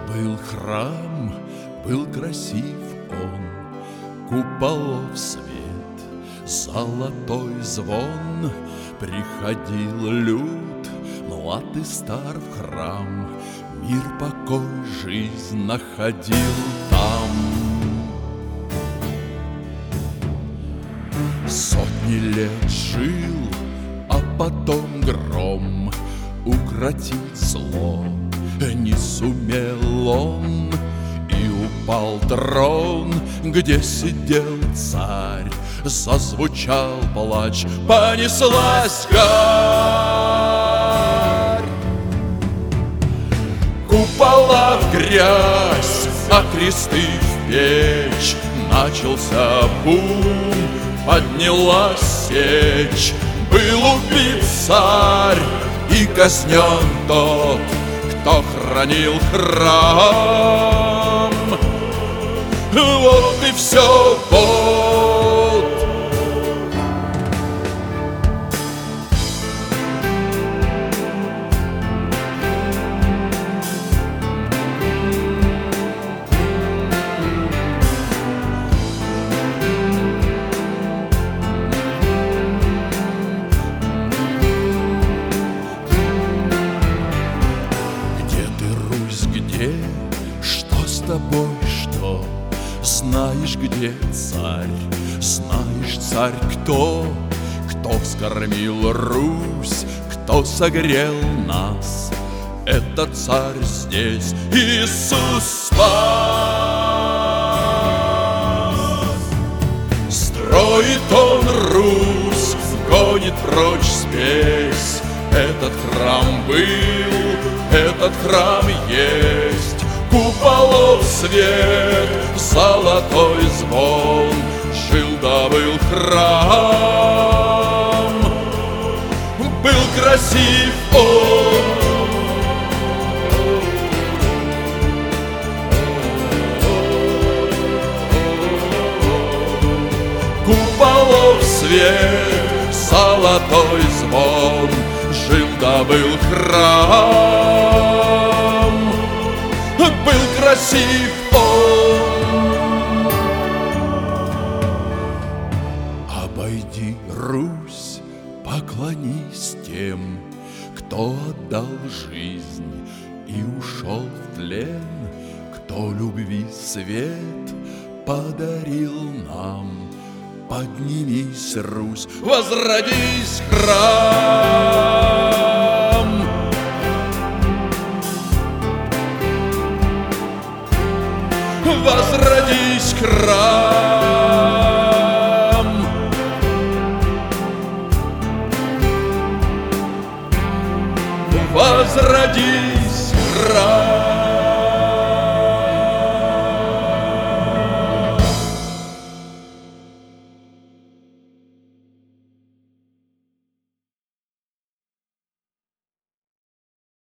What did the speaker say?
Был храм, был красив он, куполов свет, золотой звон. Приходил люд, млад и стар в храм, мир, покой, жизнь находил там. Сотни лет жил, а потом гром укротить зло не сумел он, и упал трон, где сидел царь. Зазвучал плач, понеслась гарь. Купола в грязь, а кресты в печь. Начался бум, поднялась сечь. Был убит царь и казнен тот, кто хранил храм. Вот и все, вот. Что с тобой, что? Знаешь, где царь? Знаешь, царь кто? Кто вскормил Русь? Кто согрел нас? Это царь здесь, Иисус спас. Строит он Русь, гонит прочь спесь. Этот храм был, этот храм есть. Куполов свет, золотой звон. Жил да был храм, был красив он. Куполов свет, золотой звон. Жил да был храм, был красив он. Обойди Русь, поклонись тем, кто отдал жизнь и ушел в тлен, кто любви свет подарил нам. Поднимись, Русь, возродись, храм. Возродись, храм. Возродись, храм.